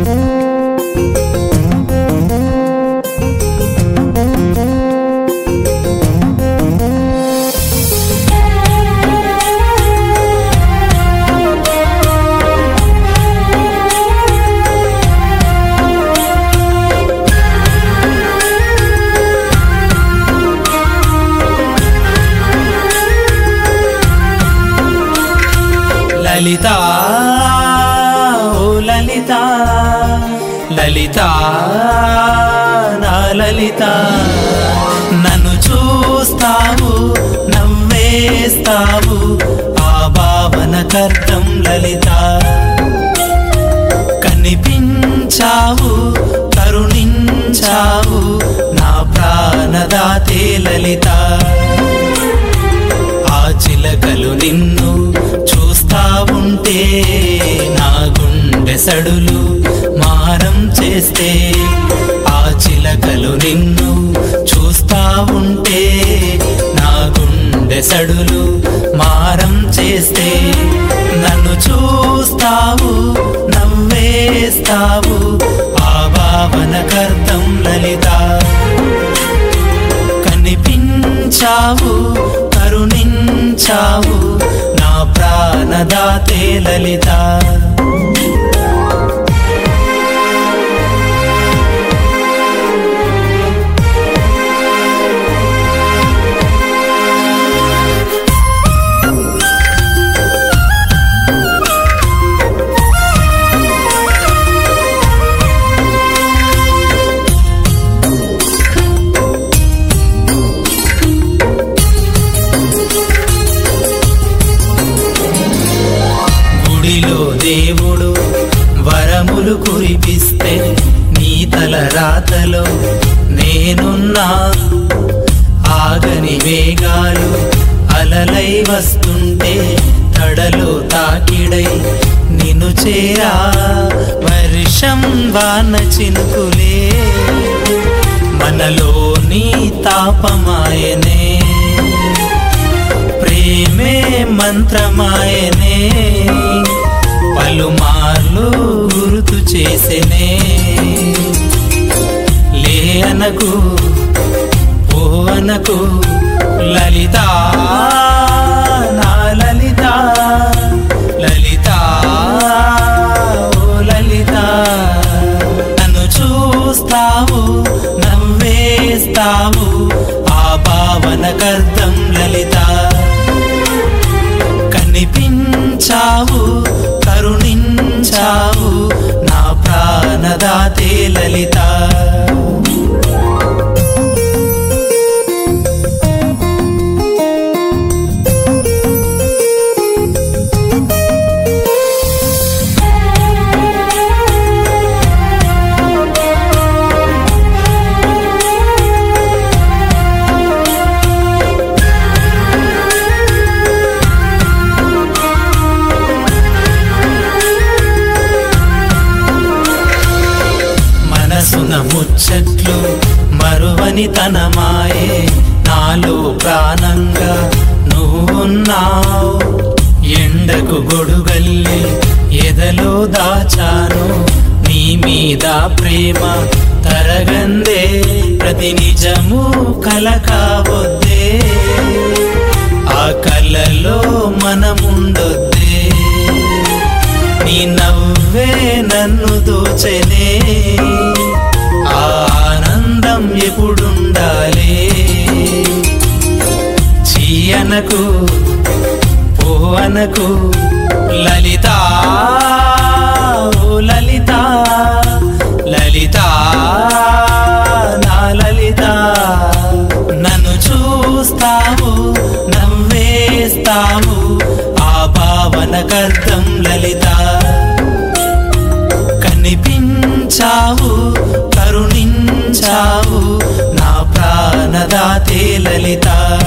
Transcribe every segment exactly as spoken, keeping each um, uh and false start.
లలిత ఓ లలిత లలిత నా లలిత నన్ను చూస్తావు నవ్వేస్తావు ఆ భావనకర్థం లలిత కనిపించావు కరుణించావు నా ప్రాణదాతే లలిత ఆ చిలకలు నిన్ను చూస్తా ఉంటే నా గుండె సడులు మారం చేస్తే ఆ చిలకలు నిన్ను చూస్తా ఉంటే నా గుండె సడులు మారం చేస్తే నన్ను చూస్తావు నవ్వేస్తావు ఆ భావనకర్థం లలిత కనిపించావు కరుణించావు నా ప్రాణదాతే లలిత గుడిలో దేవుడు వరములు కురిపిస్తే నీ తల రాతలో నేనున్నా ఆగని వేగాలు అలలై వస్తుంటే తడలో తాకిడై నిన్ను చేరా వర్షం వాన చినుకులే మనలో నీ తాపమాయనే ప్రేమే మంత్రమాయనే పలుమార్లు గుర్తు చేసెనే లే అనకు ఓ అనకు లలిత నా లలిత లలిత ఓ లలిత నన్ను చూస్తావు నవ్వేస్తావు ఆ భావనకర్థం లలిత కనిపించావు కరుణించావు నా ప్రాణదాతే లలిత మనసున ముచ్చట్లు మరువని తనమాయే నాలో ప్రాణంగా నువ్వున్నావు ఎండకు గొడుగల్లి ఎదలో దాచాను నీ మీద ప్రేమ తరగందే ప్రతి నిజము కల కావొద్దే ఆ కలలో మనముండొద్దే నీ నవ్వే నన్ను దోచెనే ఆ ఆనందం ఎప్పుడుండాలే చీయనకు పోవనకు లలిత ఓ లలిత లలిత నా లలిత నన్ను చూస్తావు నవ్వేస్తావు ఆ భావనకర్థం లలిత కనిపించావు కరుణించావు నా ప్రాణదాతే లలిత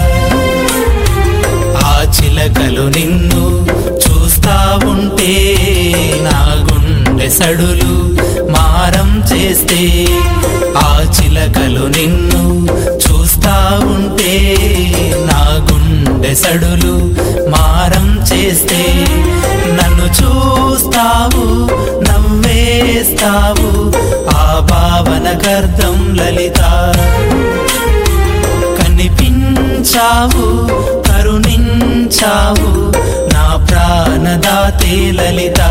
ఆ చిలకలు నిన్ను చూస్తా ఉంటే నా గుండె సడులు మారం చేస్తే ఆ చిలకలు నిన్ను చూస్తా ఉంటే నా గుండె సడులు మారం చేస్తే నన్ను చూస్తావు నవ్వేస్తావు చేశావు ఆ భావనకర్థం లలిత. కనిపించావు కరుణించావు నా ప్రాణదాతే లలిత.